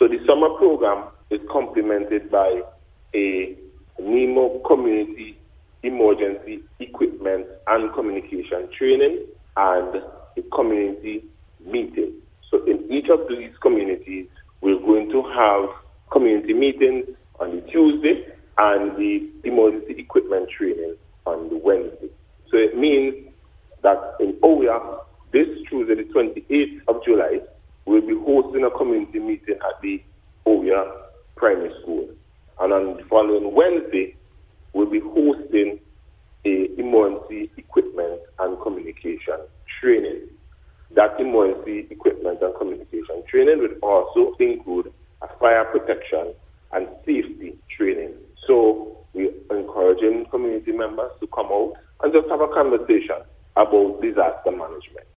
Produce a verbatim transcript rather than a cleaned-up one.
So the summer program is complemented by a NEMO Community Emergency Equipment and Communication Training and a community meeting. So in each of these communities, we're going to have community meetings on the Tuesday and the emergency equipment training on the Wednesday. So it means that in Oya, this Tuesday, the twenty-eighth of July, we'll be hosting a community meeting at the Oya Primary School. And on the following Wednesday, we'll be hosting a emergency equipment and communication training. That emergency equipment and communication training will also include a fire protection and safety training. So we're encouraging community members to come out and just have a conversation about disaster management.